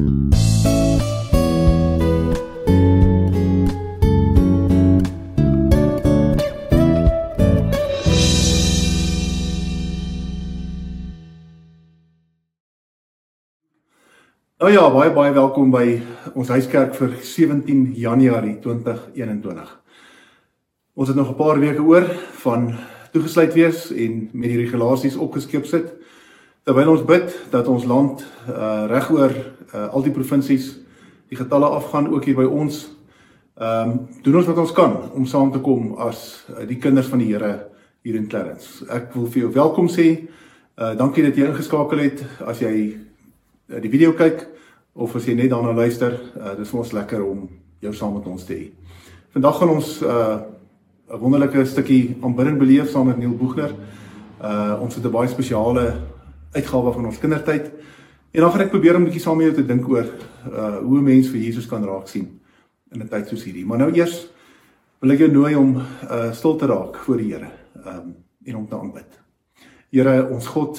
Nou ja, baie welkom by ons huiskerk vir 17 Januarie 2021. Ons het nog 'n paar weke oor van toegesluit wees en met die regulasies opgeskep sit, terwyl ons bid dat ons land regoor al die provinsies die getalle afgaan, ook hier by ons. Doen ons wat ons kan om saam te kom as die kinders van die Here hier in Clarence. Ek wil vir jou welkom sê, dankie dat jy ingeskakel het, as jy die video kyk, of as jy net daarna luister, dit is vir ons lekker om jou saam met ons te hê. Vandag gaan ons 'n wonderlike stukkie aanbidding beleef saam met Neil Boegner. Ons het 'n baie spesiale uitgawe van ons kindertyd, en dan gaan ek probeer om 'n bietjie saam met jou te dink oor hoe 'n mens vir Jesus kan raak sien in 'n tyd soos hierdie. Maar nou eers wil ek jou nooi om stil te raak voor die Here en om te aanbid. Here, ons God,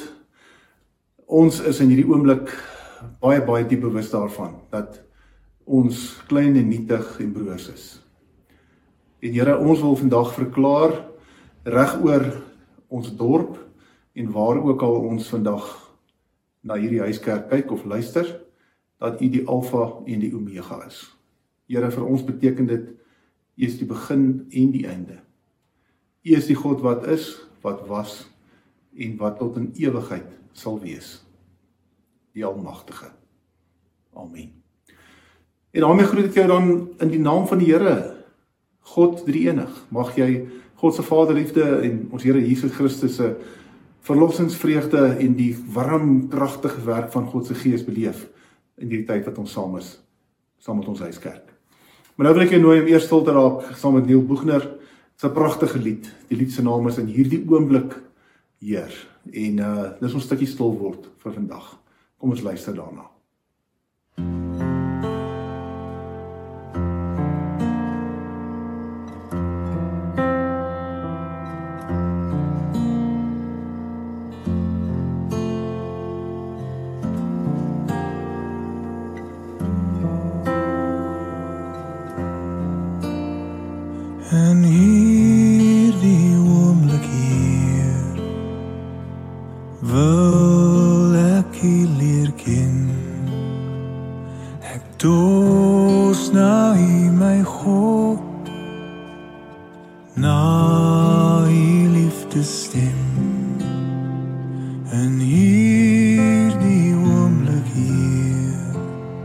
ons is in hierdie oomblik baie diep bewus daarvan, dat ons klein en nietig en broers is. En Here, ons wil vandag verklaar, reg oor ons dorp, en waar ook al ons vandag na hierdie huiskerk kyk of luister, dat U die Alfa en die Omega is. Here, vir ons beteken dit, U is die begin en die einde. U is die God wat is, wat was, en wat tot in ewigheid sal wees. Die Almagtige. Amen. En daarmee groet ek jou dan in die naam van die Here, God drie-enig. Mag jy God se Vaderliefde en ons Here Jesus Christus se verlossingsvreugde en die warm, kragtige werk van God se Gees beleef in die tyd wat ons saam is, saam met ons huiskerk. Maar nou wil ek jou nooi om eers stil te raak saam met Neil Boegner. Dit is 'n pragtige lied. Die lied se naam is In hierdie oomblik, Heer. En dis ons stukkie stil word vir vandag. Kom ons luister daarna. En hierdie oomblik, Heer, wil ek U leer ken. Ek dors na U, my God, na U liefdesstem. En hierdie oomblik, Heer,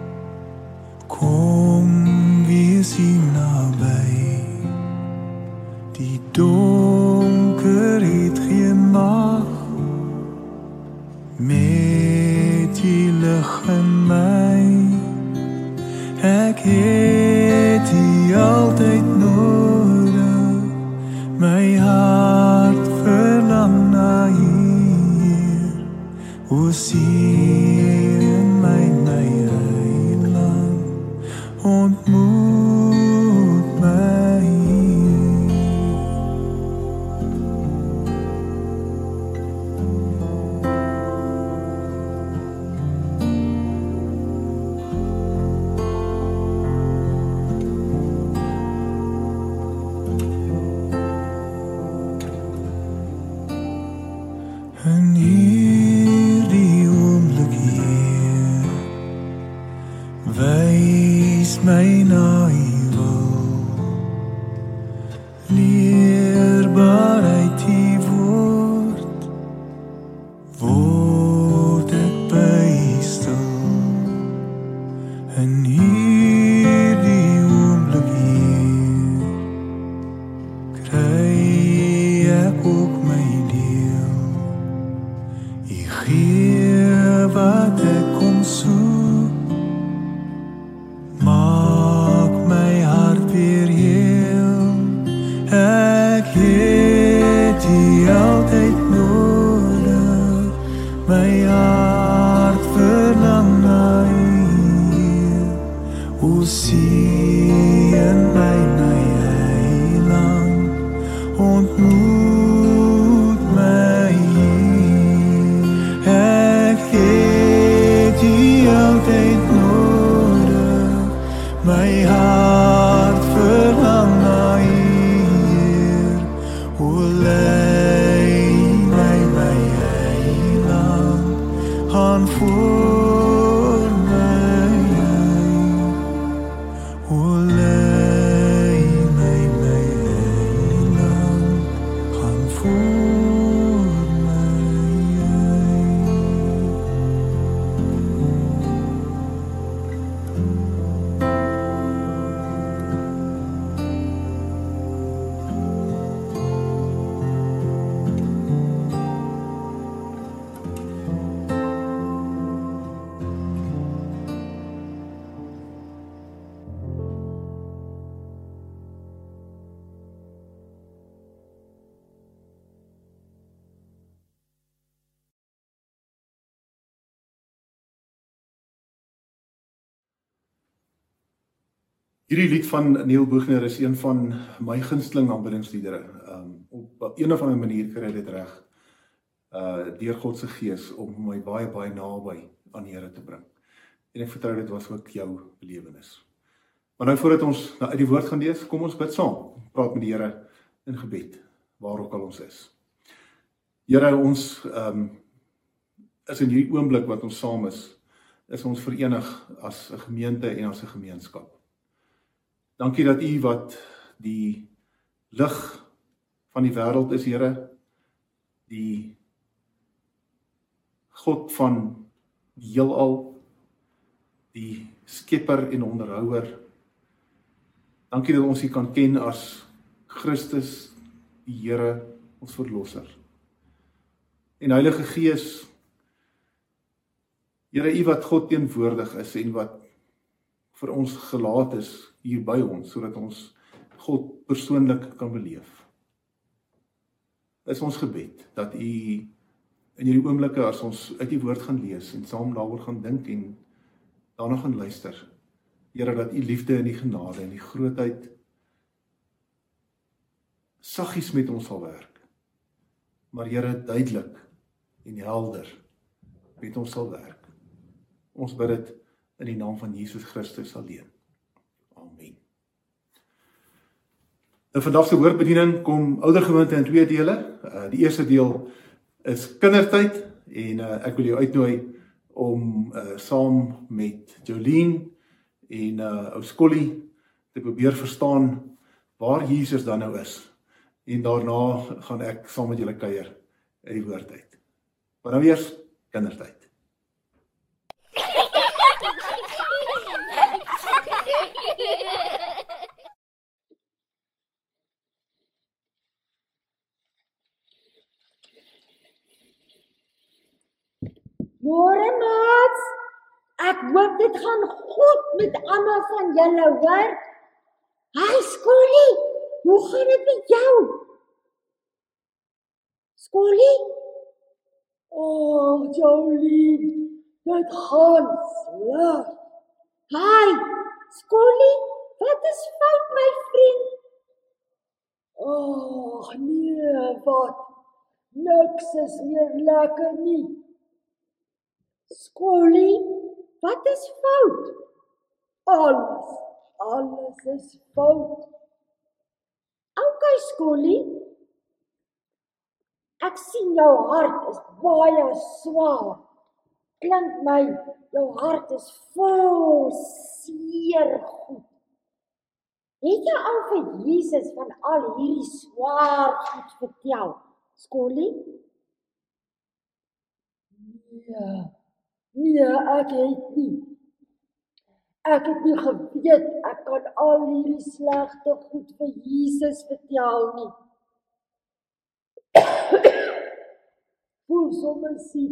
kom wees U naby. Die donker het geen mag met die lig in my. Ek het U altyd nodig, my hart verlang na U, Heer. O sien in my heiland, ontmoet my. En hierdie oomblik, Heer, wys my na U wil. Leerbaar uit U woord, word ek by U stil. En hierdie oomblik, Heer, kry ek ook my deel. U gee wat ek kom soek, maak my hart weer heel. Ek het U altyd nodig, my hart verlang na U, Heer. O sien in my heiland, ontmoet my, Heer. Ek het U altyd nodig, gaan voor my. O lei my heiland, gaan voor my. Hierdie lied van Neil Boegner is een van my gunsteling aanbiddingsliedere. Op een of ander manier kry dit reg deur God se gees om my baie naby aan die Here te bring. En ek vertrou dit was ook jou belewenis. Maar nou voordat ons uit die woord gaan lees, kom ons bid saam. Praat met die Here in gebed, waar ook al ons is. Here, ons is in hierdie oomblik wat ons saam is ons verenig as 'n gemeente en as 'n gemeenskap. Dankie dat U wat die lig van die wêreld is, Here, die God van die heelal, die skepper en onderhouer. Dankie dat ons U kan ken as Christus, die Here, ons verlosser. En Heilige Gees, Here, U wat God teenwoordig is en wat vir ons gelaat is hier by ons, sodat ons God persoonlik kan beleef. Is ons gebed, dat U in hierdie oomblikke, as ons uit die woord gaan lees, en saam daaroor gaan dink, en daarna gaan luister, Here, dat U liefde en die genade, en die grootheid, saggies met ons sal werk, maar Here, duidelik en helder met ons sal werk. Ons bid dit in die naam van Jesus Christus alleen. Amen. In vandag se woordbediening kom oudergemeente in 2 dele. Die eerste deel is kindertyd en ek wil jou uitnooi om saam met Jolien en ou Skollie te probeer verstaan waar Jesus dan nou is. En daarna gaan ek saam met julle kuier uit die woord uit. Maar nou eers kindertyd. Môre maats, ek hoop dit gaan goed met almal van julle, hoor? Hi Skollie, hoe gaan dit met jou? Skollie? Oh, Jolien, dit gaan sleg. Hi, Skollie, wat is fout my vriend? Oh, nee, wat? Niks is meer lekker nie. Skollie, wat is fout? Alles is fout. Okay, Skollie. Ek sien jou hart is baie swaar. Klink my, jou hart is vol seer goed. Het jy al vir Jesus van al hierdie swaar goed vertel, Skollie? Nee, ek het nie. Ek het nie geweet ek kan al hierdie slegte goed vir Jesus vertel nie. Voel sommer siek.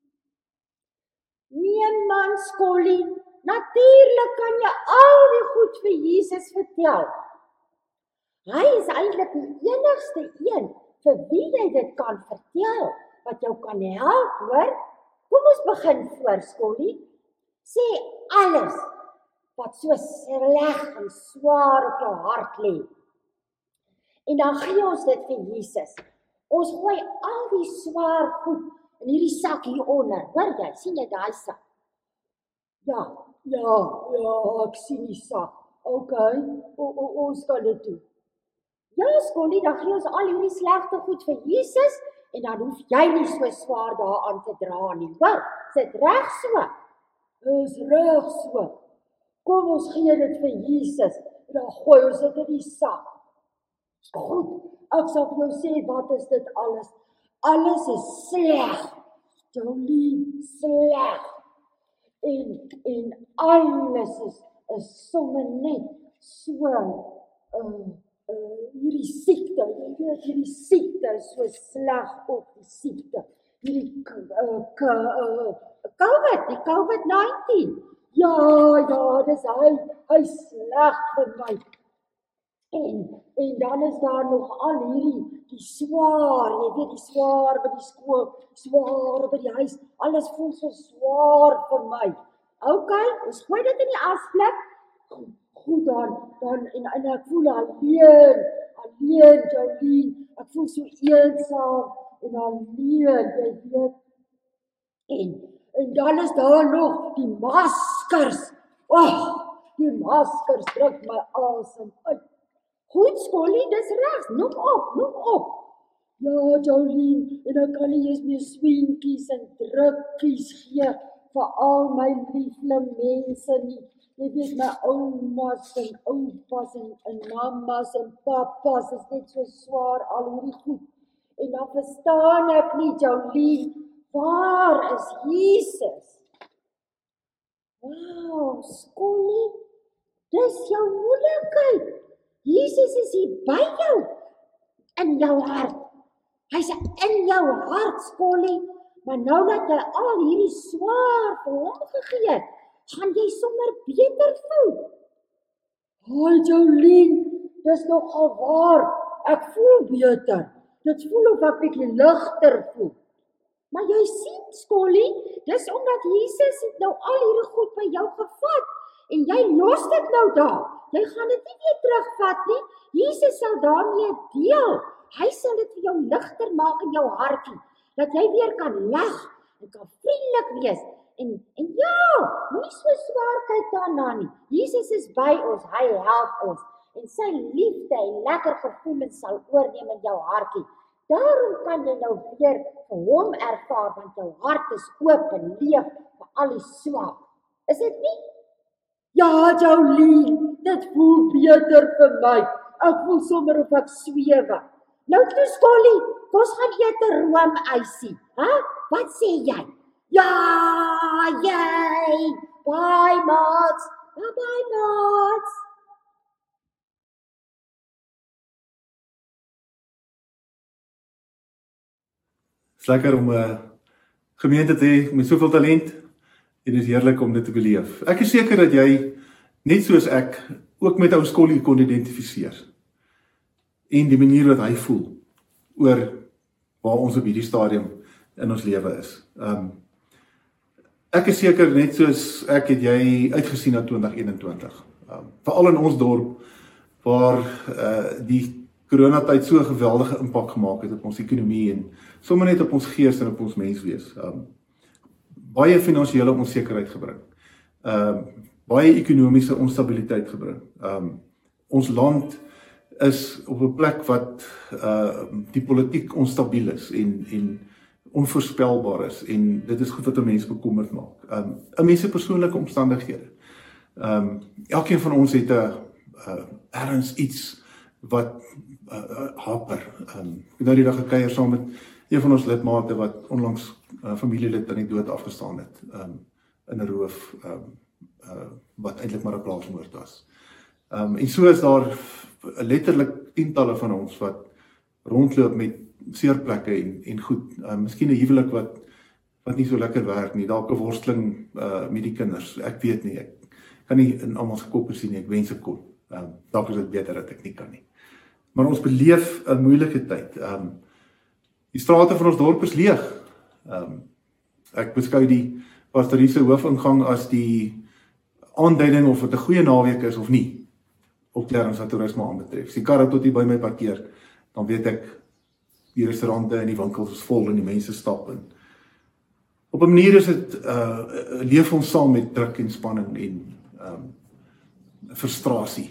Nee man, Skollie, natuurlik kan jy al die goed vir Jesus vertel. Hy is eintlik die enigste een vir wie jy dit kan vertel, wat jou kan help, hoor? Kom ons begin voor, Skollie. Sê alles wat so sleg en swaar op jou hart lê. En dan gee ons dit vir Jesus. Ons gooi al die swaar goed in hierdie sak hieronder. Hoor jy, sien jy daai sak? Ja, ek sien die sak. Okay, ons kan dit doen. Ja, Skollie, dan gee ons al hierdie slegte goed vir Jesus en dan hoef jy nie so swaar daaraan te dra nie, hoor, is dit reg so? Is reg so. Kom ons gee dit vir Jesus, en dan gooi ons dit in die sak. Goed, ek sal vir jou sê, wat is dit alles? Alles is sleg, Jolien, sleg. En alles is sommer net so, hierdie siekte, jy weet, hierdie siekte is so sleg op die siekte. Hierdie COVID, die COVID-19. Ja, dis hy sleg vir my. En dan is daar nog al die swaar, jy weet, die swaar by die skool, swaar by die huis, alles voel so swaar vir my. OK, ons gooi dit in die asblik. Goed dan en ek voel alleen, Jolien, ek voel so eensaam en alleen, jy weet. En dan is daar nog die maskers. Die maskers druk my asem uit. Goed, Skollie, dis reg, noem op. Ja, Jolien, en ek kan nie eens meer swinkies en drukkies gee vir al my liefde mense nie. Jy weet, my oumas en oupas en mammas en papas is net so swaar al hierdie goed. En dan verstaan ek nie, Jolien, waar is Jesus? Wow, Skollie, dis jou moeilikheid. Jesus is hier by jou, in jou hart. Hy's in jou hart, Skollie, maar nou dat jy al hierdie swaar vir hom gegee het, gaan jy sommer beter voel. Hoi, Jolien, dis nogal waar, ek voel beter. Dit voel of ek bietjie ligter voel. Maar jy sien, Skollie, dis omdat Jesus het nou al hierdie goed by jou gevat, en jy los dit nou daar. Jy gaan dit nie weer terugvat nie. Jesus sal daarmee deel. Hy sal dit vir jou ligter maak in jou hartjie, dat jy weer kan lag en kan vriendelik wees. En ja, moenie so swaar kyk daarna nie. Jesus is by ons, hy help ons. En sy liefde en lekker gevoelens sal oorneem in jou hartjie. Daarom kan jy nou weer vir hom ervaar, want jou hart is oop en leeg vir al die swaar. Is dit nie? Ja, Jolien, dit voel beter vir my. Ek voel sommer of ek swewe. Nou toe, Skollie, ons gaan eet 'n roomysie. Wat sê jy? Ja, jy. Bye, maats. Bye, maats. Is lekker om 'n gemeente te hê met soveel talent. En dit is heerlik om dit te beleef. Ek is seker dat jy, net soos ek, ook met ou Skollie kon identifiseer. En die manier wat hy voel oor waar ons op hierdie stadium in ons lewe is. Ek is seker, net soos ek, het jy uitgesien na 2021. Veral in ons dorp, waar die coronatyd so 'n geweldige impak gemaak het op ons ekonomie en sommer net op ons gees en op ons menswees. Baie finansiële onsekerheid gebring. Baie ekonomiese onstabiliteit gebring. Ons land is op 'n plek wat die politiek onstabiel is en onvoorspelbaar is en dit is goed wat 'n mens bekommerd maak. 'n mens se persoonlike omstandighede. Elkeen van ons het ergens iets wat haper. Ek het nou die dag gekuier saam met een van ons lidmate wat onlangs familielid aan die dood afgestaan het, in 'n roof, wat eintlik maar 'n plaasmoord was. En so is daar letterlik tientalle van ons wat rondloop met seerplekke en goed, miskien 'n huwelik wat nie so lekker werk nie, dalk 'n worsteling met die kinders, ek weet nie, ek kan nie in almal se koppe sien nie, ek wens ek kon, dalk is dit beter dat ek nie kan nie. Maar ons beleef 'n moeilike tyd. Die strate van ons dorp is leeg. Ek beskou die pastoriese hoofingang as die aanduiding of dit 'n goeie naweek is of nie, op terwyl wat toerisme aanbetref. As die karre tot hier by my parkeer, dan weet ek, die restaurante en die winkels is vol en die mense stap in. Op 'n manier is dit, leef ons saam met druk en spanning en frustrasie,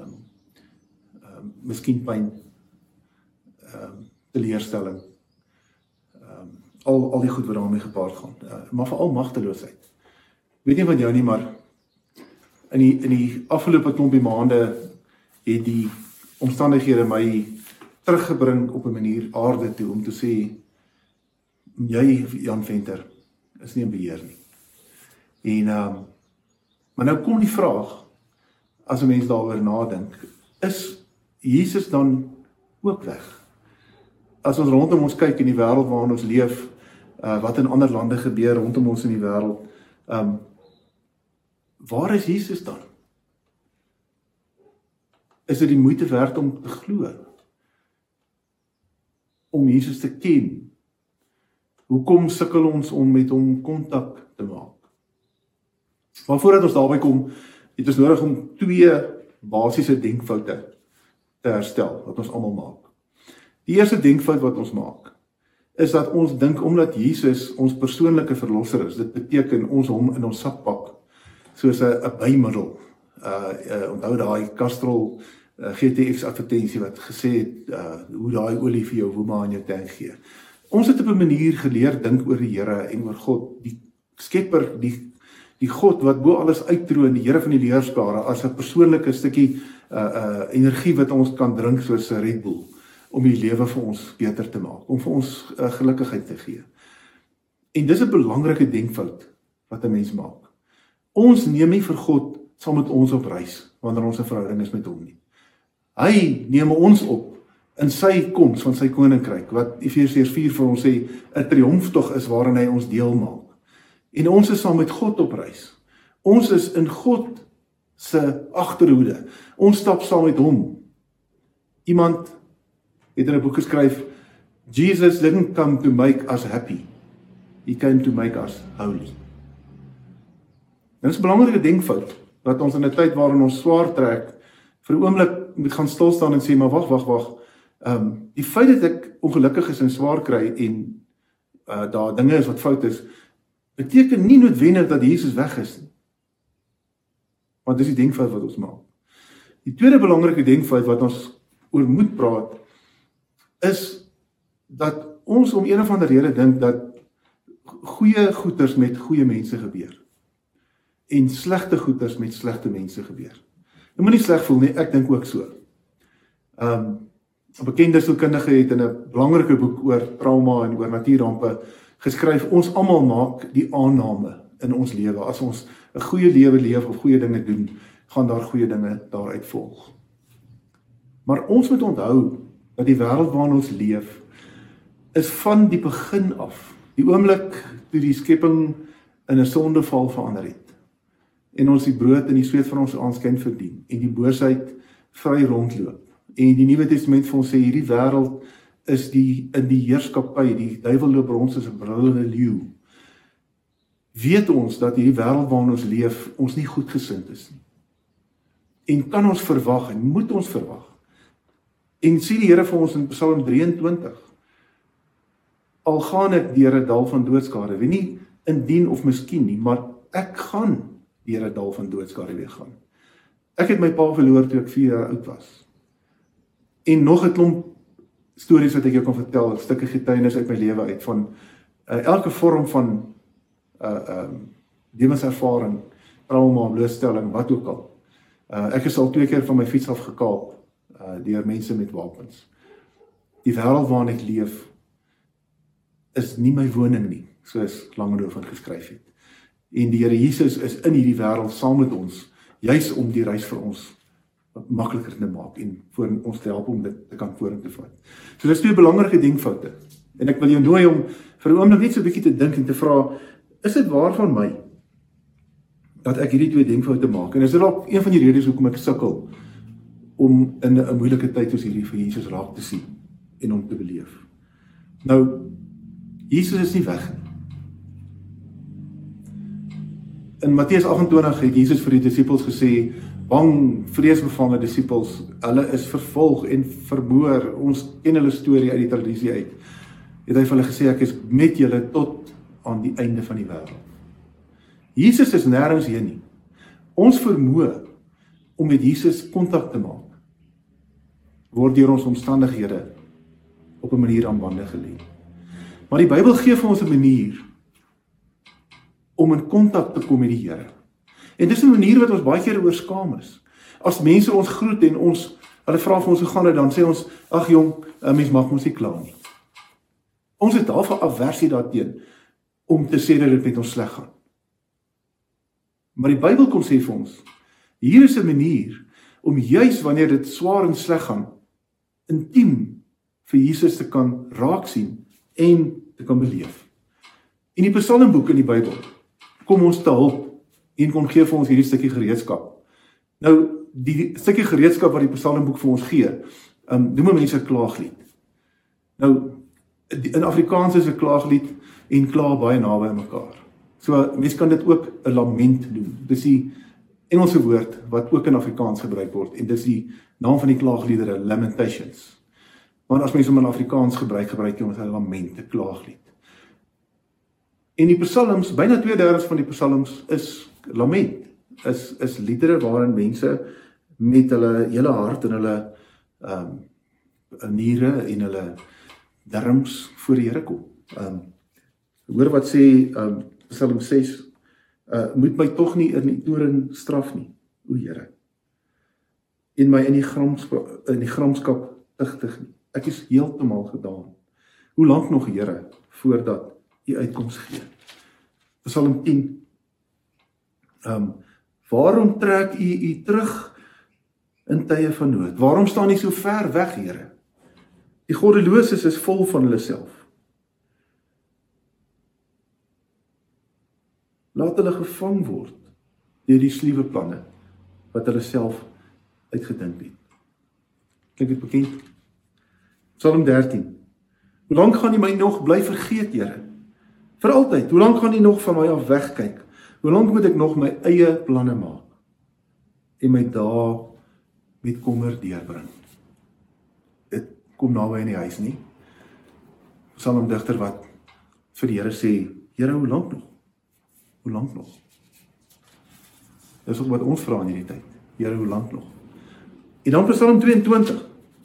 miskien pyn, teleurstelling. al die goed wat daarmee gepaard gaan, maar veral magteloosheid. Ek weet nie van jou nie, maar in die afgelope klompie maande het die omstandighede my teruggebring op 'n manier aarde toe om te sê, jy, Jan Venter, is nie in beheer nie. Maar nou kom die vraag, as 'n mens daaroor nadink, is Jesus dan ook weg? As ons rondom ons kyk in die wêreld waarin ons leef, wat in ander lande gebeur rondom ons in die wêreld, waar is Jesus dan? Is dit die moeite werd om te glo? Om Jesus te ken? Hoekom sukkel ons om met hom kontak te maak? Maar voordat ons daarby kom, het ons nodig om 2 basiese denkfoute te herstel, wat ons almal maak. Die eerste denkfout wat ons maak, is dat ons dink omdat Jesus ons persoonlike verlosser is, dit beteken ons hom in ons sak pak, soos 'n bymiddel. Onthou daai Castrol GTX advertensie wat gesê het, hoe daai olie vir jou woema in jou tank gee. Ons het op 'n manier geleer dink oor die Here en oor God, die skepper, die God wat bo alles uittroon, die Here van die leerskare, as 'n persoonlike stukkie energie wat ons kan drink soos 'n Red Bull, om die lewe vir ons beter te maak, om vir ons gelukkigheid te gee. En dis 'n belangrike denkfout wat 'n mens maak. Ons neem nie vir God saam met ons op reis, wanneer ons 'n verhouding is met hom nie. Hy neem ons op in sy koms van sy koninkryk, wat Efesiërs 4 vir ons sê, 'n triomftog is waarin hy ons deel maak. En ons is saam met God op reis. Ons is in God se agterhoede. Ons stap saam met hom. Iemand het in 'n boek geskryf, Jesus didn't come to make us happy. He came to make us holy. Dit is 'n belangrike denkfout, dat ons in 'n tyd waarin ons swaar trek, vir 'n oomblik moet gaan stil staan en sê, maar wag. Die feit dat ek ongelukkig is en swaar kry en daar dinge is wat fout is, beteken nie noodwendig dat Jesus weg is nie. Want dis die denkfout wat ons maak. Die tweede belangrike denkfout wat ons oor moet praat, is dat ons om een of ander rede dink dat goeie goeders met goeie mense gebeur. En slegte goeders met slegte mense gebeur. Jy moet nie sleg voel nie, ek dink ook so. 'n bekende sielkundige het in 'n belangrike boek oor trauma en oor natuurrampe geskryf, ons almal maak die aanname in ons lewe. As ons 'n goeie lewe leef of goeie dinge doen, gaan daar goeie dinge daaruit volg. Maar ons moet onthou dat die wêreld waarin ons leef, is van die begin af, die oomblik toe die skepping in 'n sondeval verander het, en ons die brood en die sweet van ons aanskyn verdien, en die boosheid vry rondloop, en die Nuwe Testament vir ons sê, hierdie wêreld is in die heerskappy, die duiwel loop rond soos 'n brullende leeu, weet ons dat hierdie wêreld waarin ons leef, ons nie goedgesind is nie. En kan ons verwag, en moet ons verwag, en sê die Here vir ons in Psalm 23, al gaan ek deur 'n dal van doodskade, weet nie indien of miskien nie, maar ek gaan deur 'n dal van doodskade weer gaan. Ek het my pa verloor toe ek 4 jaar oud was. En nog 'n klomp stories wat ek jou kan vertel, stukke getuienis uit my lewe uit, van elke vorm van lewenservaring, trauma, blootstelling, wat ook al. Ek is al 2 keer van my fiets af gekaap, deur mense met wapens. Die wêreld waarin ek leef, is nie my woning nie, soos Langehoven geskryf het. En die Here Jesus is in hierdie wêreld saam met ons, juis om die reis vir ons makliker te maak en voor ons te help om dit te kan vorentoe vat. So dis 2 belangrike denkfoute. En ek wil jou nooi om vir 'n oomblik net so 'n bietjie te dink en te vra, is dit waar van my dat ek hierdie 2 denkfoute maak? En is dit dalk een van die redes hoekom ek sukkel om in 'n moeilike tyd soos hierdie vir Jesus raak te sien en hom te beleef? Nou, Jesus is nie weg nie. In Matteus 28 het Jesus vir die disippels gesê, bang, vreesbevange disippels, hulle is vervolg en vermoor, ons ken hulle storie uit die tradisie uit. Het hy vir hulle gesê, ek is met julle tot aan die einde van die wêreld. Jesus is nêrens heen nie. Ons vermoë om met Jesus kontak te maak, word deur ons omstandighede op 'n manier aan bande gelê. Maar die Bybel gee vir ons 'n manier om in kontak te kom met die Here. En dis 'n manier wat ons baie keer oor skaam is. As mense ons groet en hulle vra vir ons hoe gaan dit, dan sê ons, ag jong, 'n mens mag mos nie kla nie. Ons het daarvan aversie daarteen om te sê dat dit met ons sleg gaan. Maar die Bybel kom sê vir ons, hier is 'n manier om juis wanneer dit swaar en sleg gaan, intiem vir Jesus te kan raak sien en te kan beleef. In die Psalmboek in die Bybel kom ons te hulp en kom gee vir ons hierdie stukkie gereedskap. Nou, die stukkie gereedskap wat die Psalmboek vir ons gee, noem mense 'n klaaglied. Nou, in Afrikaans is 'n klaaglied en kla baie naby aan mekaar. So, mense kan dit ook 'n lament noem. Dis die Engelse woord wat ook in Afrikaans gebruik word, en dis die naam van die klaagliedere, Lamentations. Maar as mense hom in Afrikaans gebruik jy hom as 'n lament, 'n klaaglied. En die psalms, byna 2/3 van die psalms is lament, is liedere waarin mense met hulle hele hart en hulle niere en hulle darmes voor die Here kom. Hoor wat sê Psalm 6, moet my tog nie in die toorn straf nie, o Here, en my in die gramskap tigtig nie. Ek is heeltemal gedaan. Hoe lank nog, Here, voordat U uitkoms gee? Psalm 10. Waarom trek U terug in tye van nood? Waarom staan U so ver weg, Here? Die goddeloses is vol van hulle self. Laat hulle gevang word deur die sluwe planne wat hulle self uitgedink het. Klink dit bekend? Psalm 13. Hoe lank gaan U my nog bly vergeet, Here? Vir altyd. Hoe lank gaan U nog van my af wegkyk? Hoe lank moet ek nog my eie planne maak en my dae met kommer deurbring? Dit kom naby in die huis nie. Psalmdigter wat vir die Here sê, Here, hoe lank nog? Hoe lank nog? Dis ook wat ons vra in hierdie tyd. Here, hoe lank nog? En dan Psalm 22.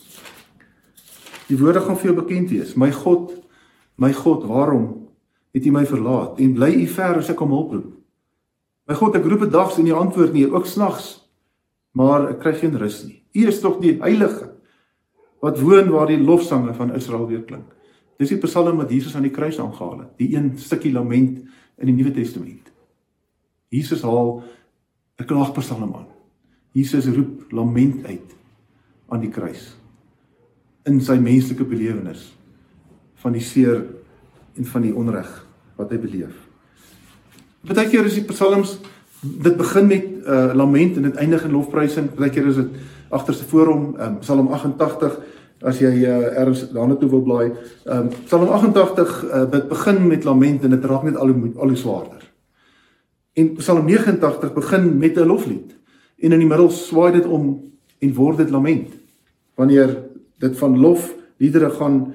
Die woorde gaan vir jou bekend wees. My God, waarom het U my verlaat? En bly U ver as ek om hulp roep? My God, ek roep 'n dags en U antwoord nie, ook snags, maar ek kry geen rus nie. U is tog die Heilige, wat woon waar die lofsange van Israel weer klink. Dis die Psalm wat Jesus aan die kruis aangehaal het, die een stukkie lament in die Nuwe Testament. Jesus haal 'n klaagpsalm aan. Jesus roep lament uit aan die kruis, in sy menslike belewenis van die seer en van die onreg wat hy beleef. Partykeer is die psalms, dit begin met lament en dit eindig in lofprysing. Partykeer is dit agterste voor hom, Psalm 88, as jy ergens daarna toe wil blaai. Psalm 88, dit begin met lament en dit raak net al hoe swaarder. En Psalm 89 begin met 'n loflied. En in die middel swaai dit om en word dit lament. Wanneer dit van lofliedere gaan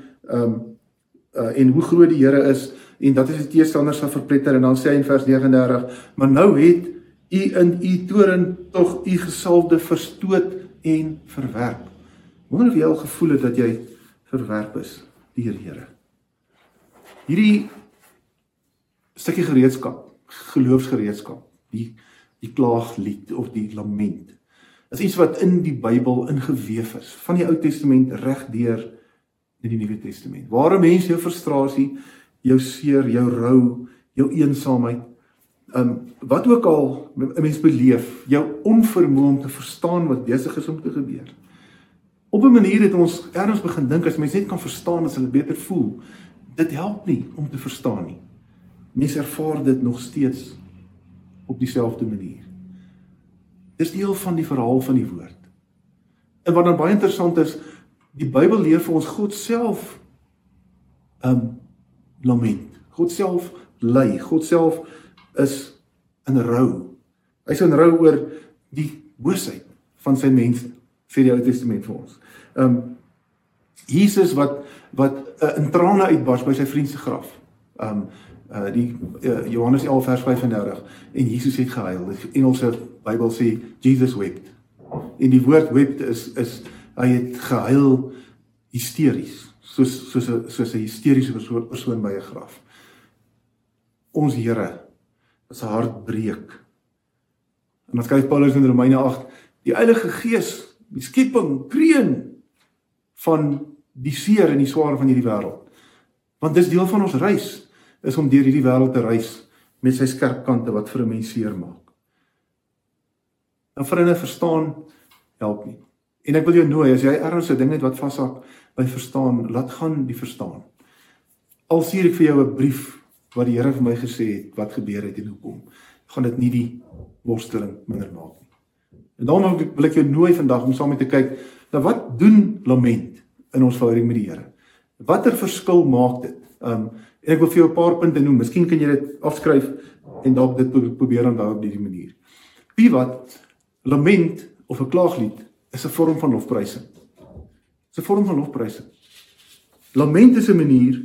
en hoe groot die Here is, en dat is die teestanders van verpletter, en dan sê hy in vers 39, maar nou het U in U toorn tog U gesalfde verstoot en verwerp. Wonder of jy al gevoel het dat jy verwerp is deur die Here. Hierdie stukkie gereedskap, geloofsgereedskap, die klaaglied of die lament, is iets wat in die Bybel ingeweef is, van die Ou Testament reg deur in die Nuwe Testament. Waar 'n mens jou frustrasie, jou seer, jou rou, jou eensaamheid, wat ook al 'n mens beleef, jou onvermoë om te verstaan wat besig is om te gebeur. Op 'n manier het ons ergens begin dink, as mens net kan verstaan, as hulle beter voel, dit help nie om te verstaan nie. Mens ervaar dit nog steeds op dieselfde manier. Dis deel van die verhaal van die woord. En wat dan baie interessant is, die Bybel leer vir ons God self lament. God self ly. God self is in rou. Hy is in rou oor die boosheid van sy mense, sê die Ou Testament vir ons. Jesus wat in trane uitbars by sy vriend se graf. Johannes 11 vers 35, en Jesus het gehuil. Die Engelse Bybel sê Jesus wept. En die woord wept is hy het gehuil hysteries, soos 'n hysteriese persoon by 'n graf. Ons Here, as sy hart breek. En dan skryf Paulus in Romeine 8, die Heilige Gees, die skepping, kreun van die seer en die swaar van hierdie wêreld. Want dis deel van ons reis, is om deur hierdie wêreld te reis, met sy skerp kante wat vir 'n mens seer maak. En vriende, verstaan help nie. En ek wil jou nooi, as jy ergens 'n ding het wat vashak by verstaan, laat gaan die verstaan. Al stuur ek vir jou 'n brief, wat die Here vir my gesê het, wat gebeur het en hoekom, gaan dit nie die worsteling minder maak nie. En daarom wil ek jou nooi vandag om saam met te kyk, nou wat doen lament in ons verhouding met die Here? Watter verskil maak dit? En ek wil vir jou 'n paar punte noem, miskien kan jy dit afskryf en dalk dit probeer onthou op hierdie manier. Wie wat, lament of 'n klaaglied is 'n vorm van lofprysing. Dis 'n vorm van lofprysing. Lament is 'n manier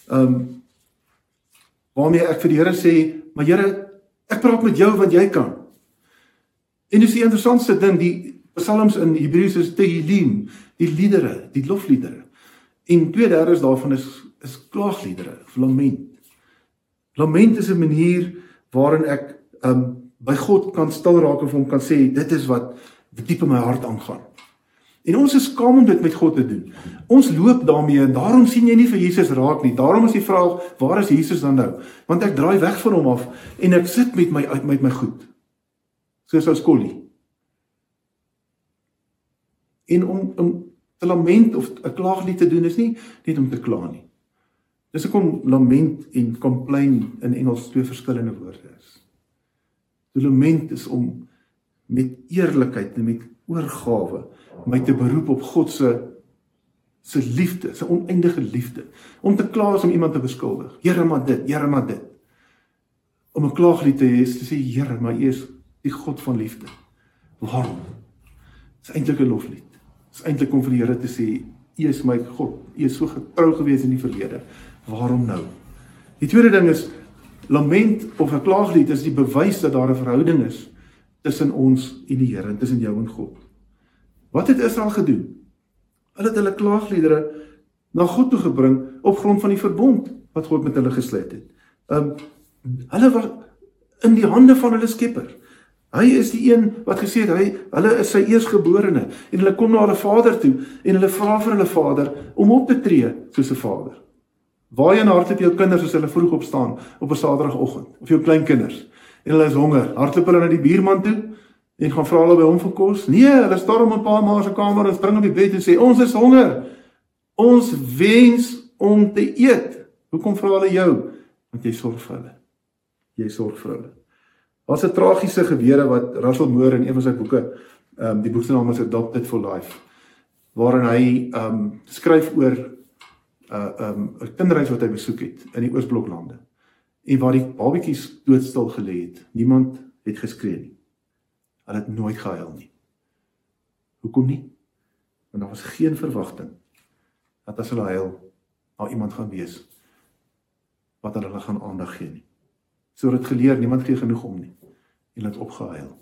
waarmee ek vir die Here sê, maar Here, ek praat met jou want jy kan. En dis die interessantste ding, die psalms in Hebreëus is Tehillim, die liedere, die lofliedere. En 2/3 daarvan is klaagliedere, of lament. Lament is 'n manier waarin ek by God kan stil raak en vir hom kan sê, dit is wat diep in my hart aangaan. En ons is skaam om dit met God te doen. Ons loop daarmee en daarom sien jy nie vir Jesus raak nie. Daarom is die vraag, waar is Jesus dan nou? Want ek draai weg van hom af en ek sit met my goed. Soos ou Skollie. En om te lament of 'n klaaglied te doen is nie net om te kla nie. Dis hoekom lament en complain in Engels 2 verskillende woorde is. Die lament is om met eerlikheid en met oorgawe my te beroep op God se liefde, sy oneindige liefde. Om te kla is om iemand te beskuldig. Here maar dit, Here maar dit. Om 'n klaaglied te hê is te sê, Here, maar U is die God van liefde. Waarom? Dit is eintlik 'n loflied. Dit is eintlik om vir die Here te sê, U is my God. U is so getrou gewees in die verlede. Waarom nou? Die tweede ding is, lament of 'n klaaglied is die bewys dat daar 'n verhouding is tussen ons en die Here, en tussen jou en God. Wat het Israel gedoen? Hulle het hulle klaagliedere na God toe gebring op grond van die verbond wat God met hulle gesluit het. Hulle was in die hande van hulle Skepper. Hy is die een wat gesê het, hulle is sy eersgeborene, en hulle kom na hulle vader toe, en hulle vra vir hulle vader om op te tree soos 'n vader. Waai in hardloop jou kinders as hulle vroeg opstaan op 'n Saterdagoggend, of jou kleinkinders, en hulle is honger, hardloop hulle na die buurman toe, en gaan vra hulle by hom vir kos? Nee, hulle storm in pa ma se kamer en spring op die bed en sê, ons is honger, ons wens om te eet. Hoekom vra hulle jou? Want jy sorg vir hulle. Jy sorg vir hulle. Daar's 'n tragiese gebeure wat Russell Moore in een van sy boeke, die boek se naam is Adopted for Life, waarin hy skryf oor 'n kinderhuis wat hy besoek het in die Oosbloklande, en waar die babatjies doodstil gelê het. Niemand het geskree nie. Hulle het nooit gehuil nie. Hoekom nie? Want daar was geen verwagting dat as hulle huil, daar iemand gaan wees wat hulle gaan aandag gee nie. So het geleer, niemand gee genoeg om nie, en het opgehuil.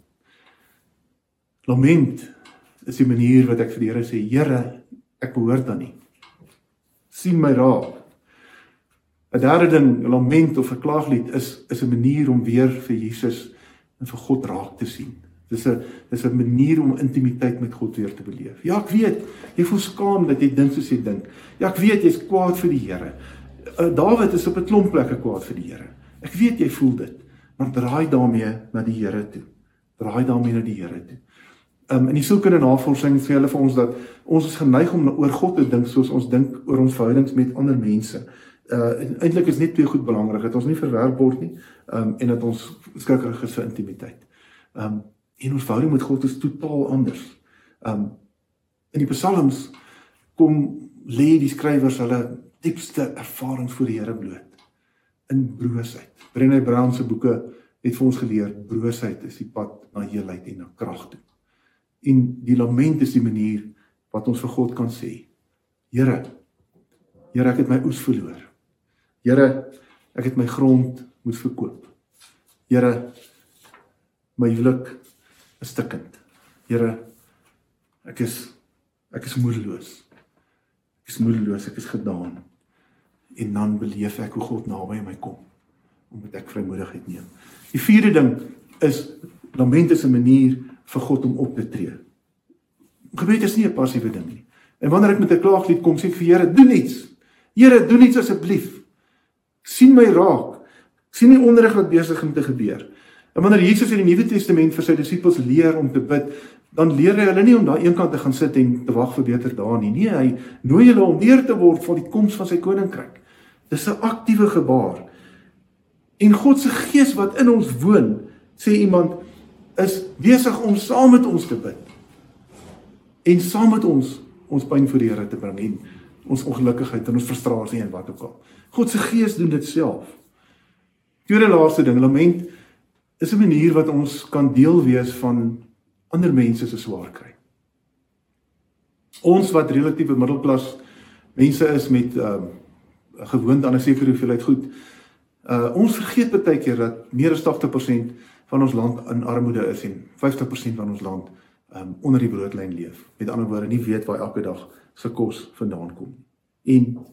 Lament is die manier wat ek vir die Here sê, Here, ek behoort aan nie. Sien my raak. 'n derde ding, lament of 'n klaaglied is 'n manier om weer vir Jesus en vir God raak te sien. Dis 'n manier om intimiteit met God weer te beleef. Ja, ek weet, jy voel skaam dat jy dink soos jy dink. Ja, ek weet, jy's kwaad vir die Here. Dawid is op 'n klomp plekke kwaad vir die Here. Ek weet jy voel dit, maar draai daarmee na die Here toe. Draai daarmee na die Here toe. In die sielkundige navorsing sê hulle vir ons dat ons is geneig om oor God te dink soos ons dink oor ons verhoudings met ander mense. Eintlik is net twee goed belangrik, dat ons nie verwerp word nie, en dat ons skrikkerig is vir intimiteit. En ons verhouding met God is totaal anders. In die psalms lê die skrywers hulle diepste ervarings voor die Here bloot. In broosheid. Brené Brown se boeke het vir ons geleer, broosheid is die pad na heelheid en na krag toe. En die lament is die manier wat ons vir God kan sê, Here, ek het my oes verloor. Here, ek het my grond moet verkoop. Here, my huwelik is stikkend. Here, ek is moedeloos. Ek is moedeloos, ek is gedaan. En dan beleef ek hoe God naby my kom, omdat ek vrymoedigheid neem. Die vierde ding is, lament is 'n manier vir God om op te tree. Gebed is nie 'n passiewe ding nie. En wanneer ek met 'n klaaglied kom, sê ek vir Here, doen iets. Here, doen iets asseblief. Sien my raak. Sien die onreg wat besig om te gebeur. En wanneer Jesus in die Nuwe Testament vir sy disippels leer om te bid, dan leer hy hulle nie om daar eenkant te gaan sit en te wag vir beter dae nie. Nee, hy nooi hulle om neer te word vir die koms van sy koninkryk. Dis 'n aktiewe gebaar. En God se Gees wat in ons woon, sê iemand, is besig om saam met ons te bid. En saam met ons pyn voor die Here te bring en ons ongelukkigheid en ons frustrasie en wat ook al. God se Gees doen dit self. Tweede laaste ding, lament is 'n manier wat ons kan deel wees van ander mense se swaar kry. Ons wat relatiewe middelklas mense is met gewoond aan 'n sekere hoeveelheid goed, ons vergeet baie keer dat meer as 80% van ons land in armoede is en 50% van ons land onder die broodlyn leef. Met ander woorde, nie weet waar elke dag se kos vandaan kom. En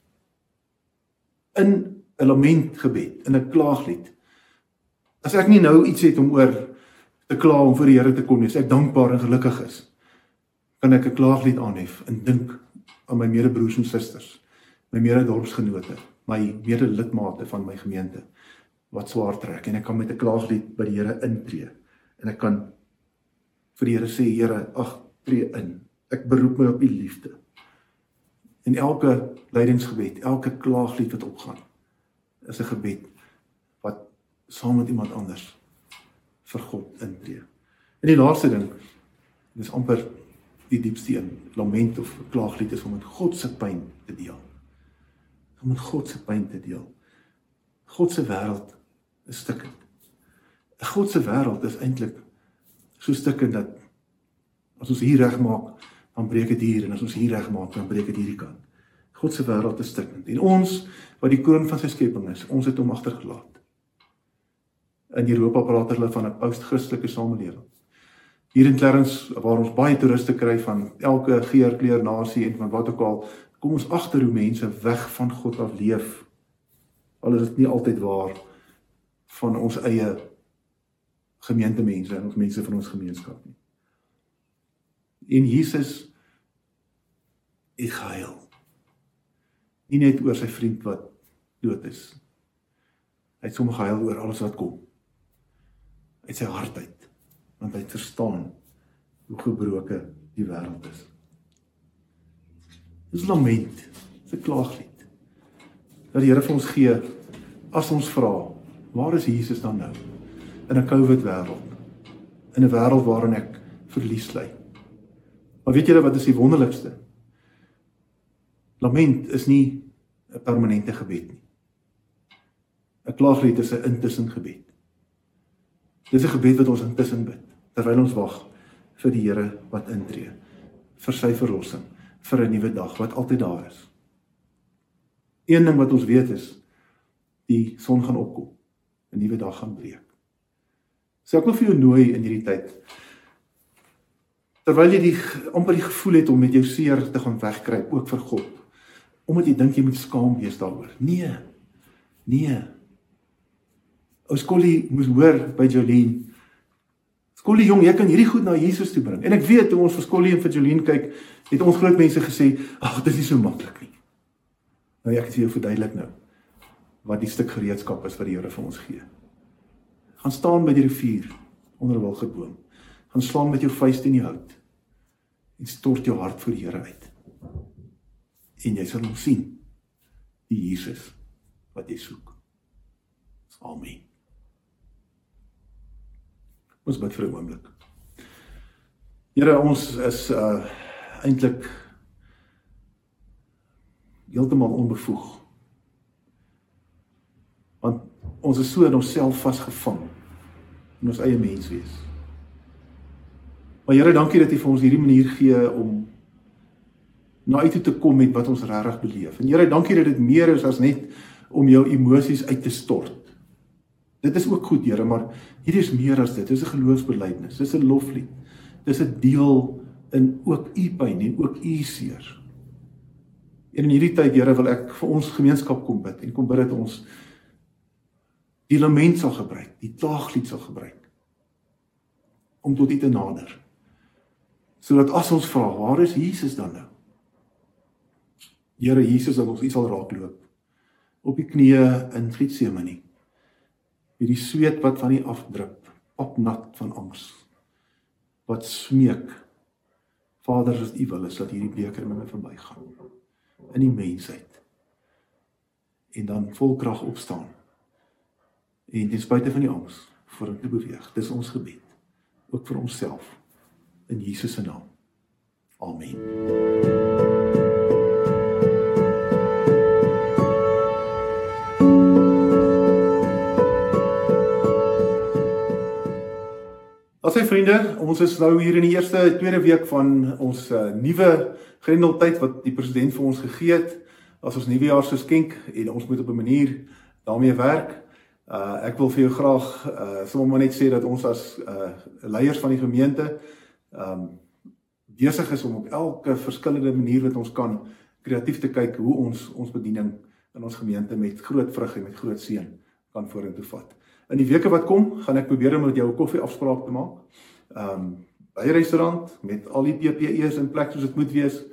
in 'n lamentgebed, in 'n klaaglied, as ek nie nou iets het om oor te kla om vir die Here te kom nie, as ek dankbaar en gelukkig is, kan ek 'n klaaglied aanhef en dink aan my medebroers en susters, my mededorpsgenote, my medelidmate van my gemeente, wat swaar trek, en ek kan met 'n klaaglied by die Here intree, en ek kan vir die Here sê, Here, ag, tree in, ek beroep my op u liefde. En elke lydingsgebed, elke klaaglied wat opgaan, is 'n gebed wat saam met iemand anders vir God intree. En die laaste ding, dis amper die diepste een, lament of klaaglied is om met God se pyn te deel. Om met God se pyn te deel. God se wêreld is stikkend. God se wêreld is eintlik so stikkend dat as ons hier regmaak, dan breek dit hier, en as ons hier regmaak, dan breek dit hierdie kant. God se wêreld is stikkend. En ons, wat die kroon van sy skepping is, ons het hom agtergelaat. In Europa praat hulle van 'n post-Christelike samelewing. Hier in Clarence, waar ons baie toeriste kry van elke geur, kleur, nasie en van wat ook al, kom ons agter hoe mense weg van God af leef. Al is dit nie altyd waar van ons eie gemeentemense en ons mense van ons gemeenskap nie. En Jesus het gehuil. Nie net oor sy vriend wat dood is. Hy het sommer gehuil oor alles wat kom. Uit sy hart uit, want hy het verstaan hoe gebroken die wêreld is. Dis lament, dis 'n klaaglied, dat die Here vir ons gee, as ons vra, waar is Jesus dan nou? In 'n COVID-wêreld, in 'n wêreld waarin ek verlies ly. Maar weet julle wat is die wonderlikste? Lament is nie 'n permanente gebed nie. 'n Klaaglied is 'n intussen gebed. Dit is 'n gebed wat ons intussen bid, terwyl ons wag vir die Here wat intree, vir sy verlossing, vir 'n nuwe dag wat altyd daar is. Een ding wat ons weet is, die son gaan opkom, 'n nuwe dag gaan breek. So ek wil vir jou nooi in hierdie tyd, terwyl jy amper die gevoel het om met jou seer te gaan wegkruip, ook vir God, omdat jy dink jy moet skaam wees daaroor. Nee. Ou Skollie moes hoor by Jolien. Skollie jong, jy kan hierdie goed na Jesus toe bring. En ek weet, toe ons vir Skollie en vir Jolien kyk, het ons groot mense gesê, ag, dit is nie so maklik nie. Nou, ek het jou verduidelik nou, wat die stuk gereedskap is wat die Here vir ons gee. Gaan staan by die rivier, onder 'n wilgeboom. Gaan slaan met jou vuist in die hout, en stort jou hart voor die Here uit. En jy sal hom sien, die Jesus wat jy soek. Amen. Ons bid vir 'n oomblik. Here, ons is eintlik heeltemal onbevoeg. Want ons is so in onsself vasgevang, in ons eie menswees. Maar Here, dankie dat U vir ons hierdie manier gee om na U toe te kom met wat ons regtig beleef. En Here, dankie dat dit meer is as net om jou emosies uit te stort. Dit is ook goed, Here, maar hier is meer as dit. Dit is 'n geloofsbelijdenis, dit is 'n loflied. Dit is 'n deel in ook U pyn en ook U seer. En in hierdie tyd, Here, wil ek vir ons gemeenskap kom bid, en kom bid dat ons die lament sal gebruik, die klaaglied sal gebruik, om tot U te nader. Sodat as ons vra, waar is Jesus dan nou? Here Jesus, dat ons U sal raakloop, op die knieë in Getsemane, hierdie sweet wat van U afdrup, opnat van angs, wat smeek, Vader, as U wil is, dat hierdie beker met my verbygaan, in die mensheid, en dan vol krag opstaan, en ten spyte van die angs, vorentoe beweeg. Dis ons gebed, ook vir onsself, in Jesus se naam. Amen. As hy vriende, ons is nou hier in die tweede week van ons nuwe Grendeltyd wat die president vir ons gegee het, as ons nuwejaarse skenk, en ons moet op 'n manier daarmee werk. Ek wil vir jou graag sommer maar net sê dat ons as leiers van die gemeente besig is om op elke verskillende manier wat ons kan kreatief te kyk hoe ons bediening in ons gemeente met groot vrug en met groot seën kan vorentoe vat. In die weke wat kom, gaan ek probeer om met jou 'n koffieafspraak te maak. By 'n restaurant met al die PPE's in plek soos dit moet wees.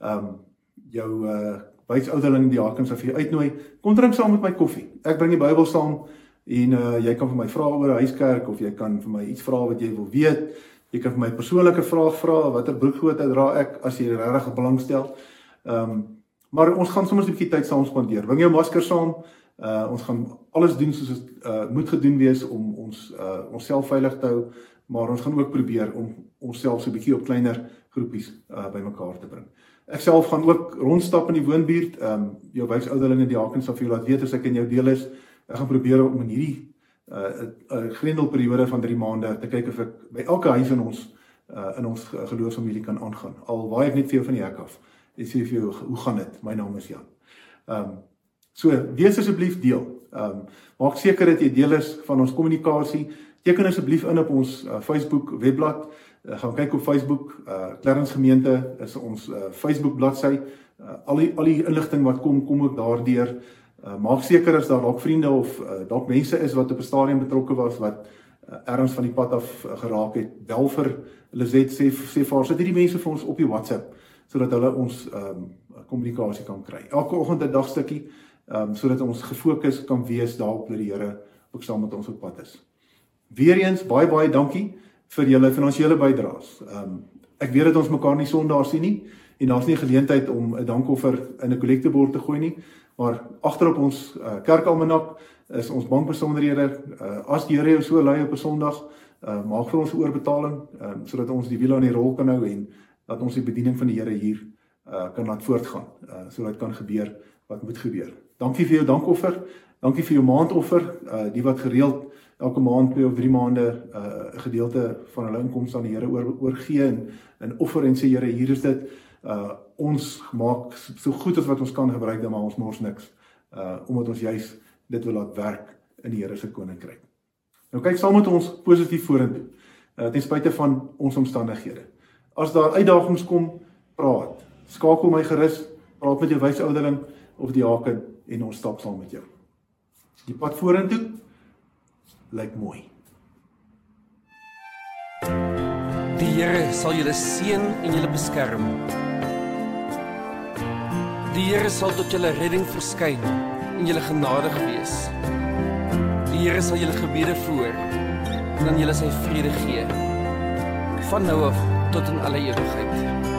Jou wyksouderling diaken sal vir jou uitnooi. Kom drink saam met my koffie. Ek bring die Bybel saam en jy kan vir my vra oor 'n huiskerk of jy kan vir my iets vra wat jy wil weet. Jy kan vir my 'n persoonlike vraag vra, watter broekgrootte dra ek as jy regtig belangstel. Maar ons gaan soms 'n bietjie tyd saam spandeer. Bring jou masker saam. Ons gaan alles doen soos dit moet gedoen wees om onsself veilig te hou, maar ons gaan ook probeer om onsself so 'n bietjie op kleiner groepies bymekaar te bring. Ek self gaan ook rondstap in die woonbuurt. Jou wyksouderlinge diaken sal vir jou laat weet as ek in jou deel is. Ek gaan probeer om in hierdie grendelperiode van 3 maande te kyk of ek by elke huis in ons geloofsfamilie kan aangaan. Al waai ek net vir jou van die hek af en sê vir jou, hoe gaan dit? My naam is Jan. So, wees asseblief deel. Maak seker dat jy deel is van ons kommunikasie. Teken asseblief in op ons Facebook webblad. Gaan kyk op Facebook. Clarence Gemeente is ons Facebook bladsy. Al die inligting wat kom ook daardeur. Maak seker as daar dalk vriende of dalk mense is wat op 'n stadium betrokke was wat ergens van die pad af geraak het. Bel vir Lizet, sê vir haar, sit hierdie mense vir ons op die WhatsApp sodat hulle ons kommunikasie kan kry. Elke oggend 'n dagstukkie sodat ons gefokus kan wees daarop dat die Here ook saam met ons op pad is. Weereens baie dankie vir julle finansiële bydraes. Ek weet dat ons mekaar nie Sondae sien nie en daar's nie 'n geleentheid om 'n dankoffer in 'n kollektebord te gooi nie, maar agterop ons kerkalmanak is ons bankbesonderhede. As die Here jou so lei op 'n Sondag, maak vir ons 'n oorbetaling sodat ons die wiele aan die rol kan hou en dat ons die bediening van die Here hier kan laat voortgaan, sodat kan gebeur wat moet gebeur. Dankie vir jou dankoffer, dankie vir jou maandoffer, die wat gereeld elke maand 2 of 3 maande 'n gedeelte van hulle inkomste aan die Here oorgee en offer en sê Here, hier is dit. Ons maak so goed as wat ons kan gebruik dit, maar ons mors niks, omdat ons juis dit wil laat werk in die Here se koninkryk. Nou kyk saam met ons positief vorentoe, ten spyte van ons omstandighede. As daar uitdagings kom, praat. Skakel my gerus, praat met jou wyksouderling of diaken en ons stap saam met jou. Die pad vorentoe lyk mooi. Die Here sal julle seën en julle beskerm. Die Here sal tot julle redding verskyn en julle genadig wees. Die Here sal julle gebede verhoor en aan julle sy vrede gee, van nou af tot in alle ewigheid.